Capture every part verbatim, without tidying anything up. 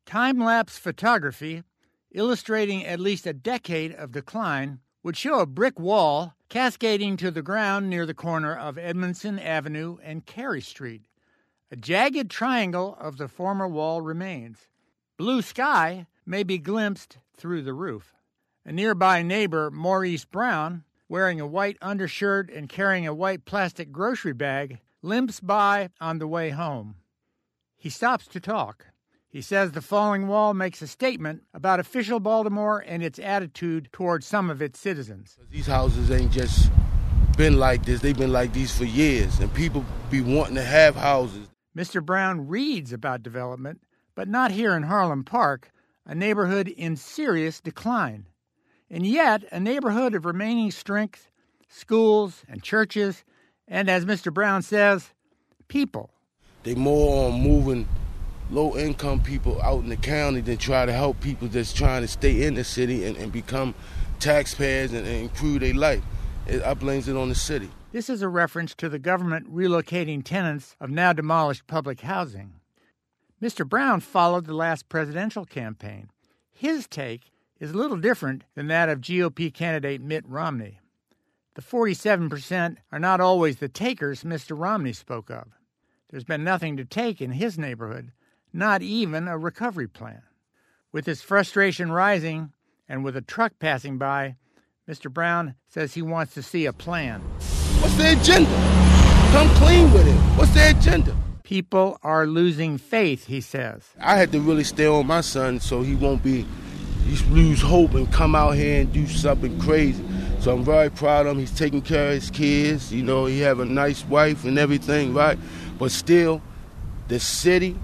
Time-lapse photography, illustrating at least a decade of decline, would show a brick wall cascading to the ground near the corner of Edmondson Avenue and Carey Street. A jagged triangle of the former wall remains. Blue sky may be glimpsed through the roof. A nearby neighbor, Maurice Brown, wearing a white undershirt and carrying a white plastic grocery bag, limps by on the way home. He stops to talk. He says the falling wall makes a statement about official Baltimore and its attitude towards some of its citizens. These houses ain't just been like this. They've been like these for years, and people be wanting to have houses. Mister Brown reads about development, but not here in Harlem Park, a neighborhood in serious decline. And yet, a neighborhood of remaining strength, schools and churches, and as Mister Brown says, people. They more on moving low-income people out in the county than try to help people that's trying to stay in the city and, and become taxpayers and, and improve their life. It, I blame it on the city. This is a reference to the government relocating tenants of now demolished public housing. Mister Brown followed the last presidential campaign. His take is a little different than that of G O P candidate Mitt Romney. The forty-seven percent are not always the takers Mister Romney spoke of. There's been nothing to take in his neighborhood, not even a recovery plan. With his frustration rising and with a truck passing by, Mister Brown says he wants to see a plan. What's the agenda? Come clean with it. What's the agenda? People are losing faith, he says. I had to really stay on my son so he won't be, he lose hope and come out here and do something crazy. So I'm very proud of him. He's taking care of his kids. You know, he have a nice wife and everything, right? But still, the city,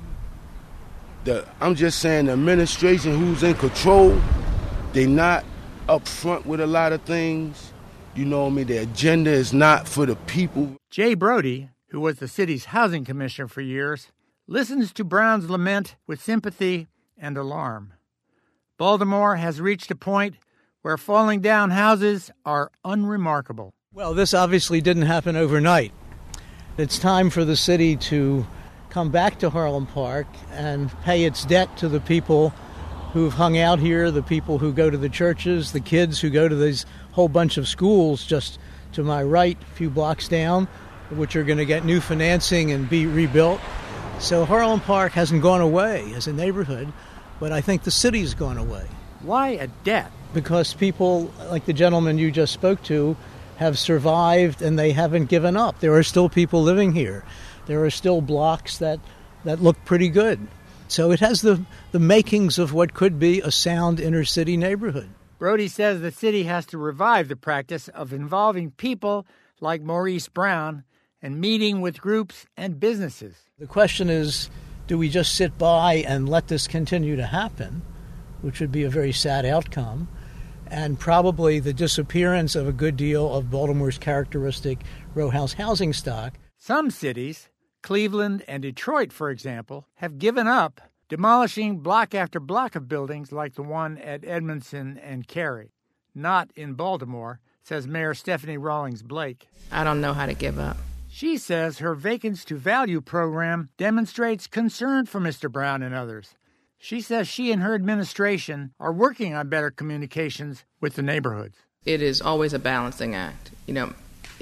the I'm just saying the administration who's in control, they not up front with a lot of things. You know what I mean? The agenda is not for the people. Jay Brody, who was the city's housing commissioner for years, listens to Brown's lament with sympathy and alarm. Baltimore has reached a point where falling down houses are unremarkable. Well, this obviously didn't happen overnight. It's time for the city to come back to Harlem Park and pay its debt to the people who've hung out here, the people who go to the churches, the kids who go to these whole bunch of schools just to my right, a few blocks down, which are going to get new financing and be rebuilt. So Harlem Park hasn't gone away as a neighborhood, but I think the city's gone away. Why a debt? Because people, like the gentleman you just spoke to, have survived and they haven't given up. There are still people living here. There are still blocks that, that look pretty good. So it has the, the makings of what could be a sound inner-city neighborhood. Brody says the city has to revive the practice of involving people like Maurice Brown and meeting with groups and businesses. The question is, do we just sit by and let this continue to happen, which would be a very sad outcome, and probably the disappearance of a good deal of Baltimore's characteristic row house housing stock. Some cities, Cleveland and Detroit, for example, have given up demolishing block after block of buildings like the one at Edmondson and Carey. Not in Baltimore, says Mayor Stephanie Rawlings Blake. I don't know how to give up. She says her Vacants to Value program demonstrates concern for Mister Brown and others. She says she and her administration are working on better communications with the neighborhoods. It is always a balancing act. You know,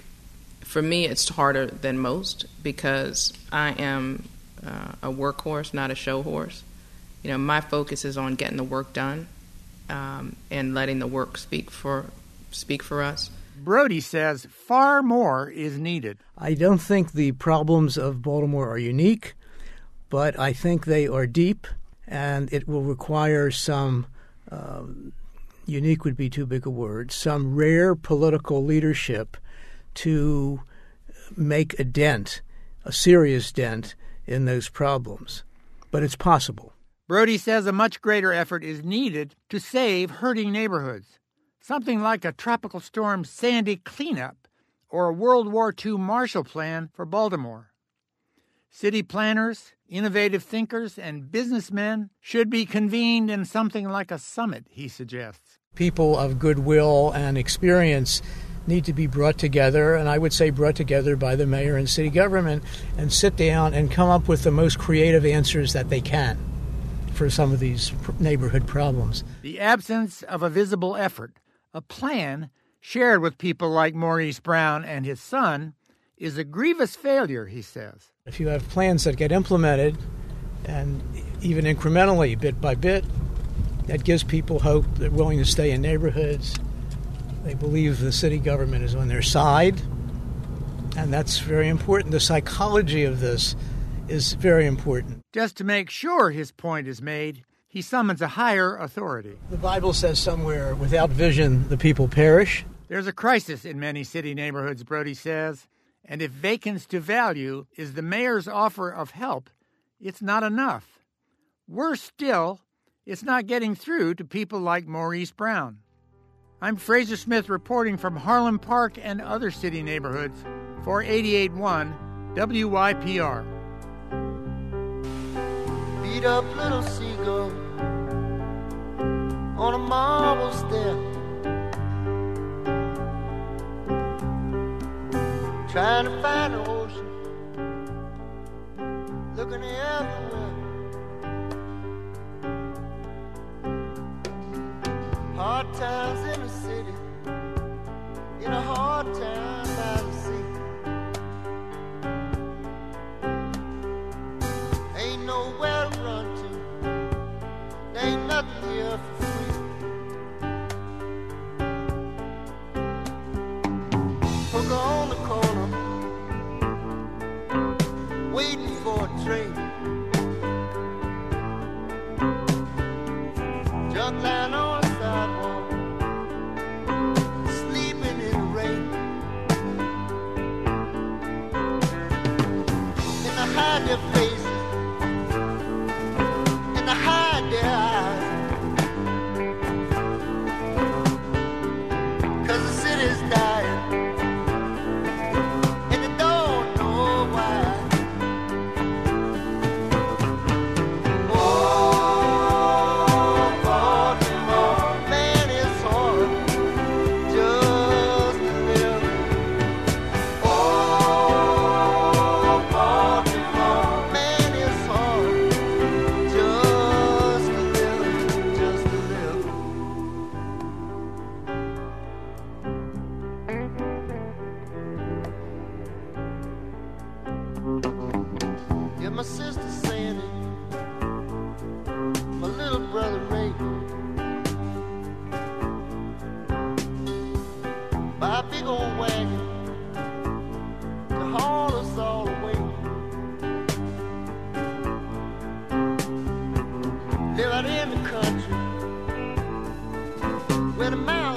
for me, it's harder than most because I am uh, a workhorse, not a show horse. You know, my focus is on getting the work done um, and letting the work speak for speak for us. Brody says far more is needed. I don't think the problems of Baltimore are unique, but I think they are deep, and it will require some, um, unique would be too big a word, some rare political leadership to make a dent, a serious dent, in those problems. But it's possible. Brody says a much greater effort is needed to save hurting neighborhoods. Something like a Tropical Storm Sandy cleanup or a World War Two Marshall Plan for Baltimore. City planners, innovative thinkers, and businessmen should be convened in something like a summit, he suggests. People of goodwill and experience need to be brought together, and I would say brought together by the mayor and city government, and sit down and come up with the most creative answers that they can for some of these neighborhood problems. The absence of a visible effort, a plan shared with people like Maurice Brown and his son, is a grievous failure, he says. If you have plans that get implemented, and even incrementally, bit by bit, that gives people hope. They're willing to stay in neighborhoods. They believe the city government is on their side, and that's very important. The psychology of this is very important. Just to make sure his point is made, he summons a higher authority. The Bible says somewhere, without vision, the people perish. There's a crisis in many city neighborhoods, Brody says, and if vacants to value is the mayor's offer of help, it's not enough. Worse still, it's not getting through to people like Maurice Brown. I'm Fraser Smith reporting from Harlem Park and other city neighborhoods for eighty-eight point one W Y P R. Beat up little seagull on a marble step, trying to find the ocean, looking everywhere. Hard times in the city, in a hard time by the sea. Ain't nowhere to run to, there ain't nothing here for free. Hooker on the corner, waiting for a train. Junk line on the sidewalk, sleeping in the rain. And they hide their faces, and they hide their eyes, 'cause the city's dying, and they don't know why. My sister saying it, my little brother Ray, by a big old wagon to haul us all away. Live out in the country where the mountains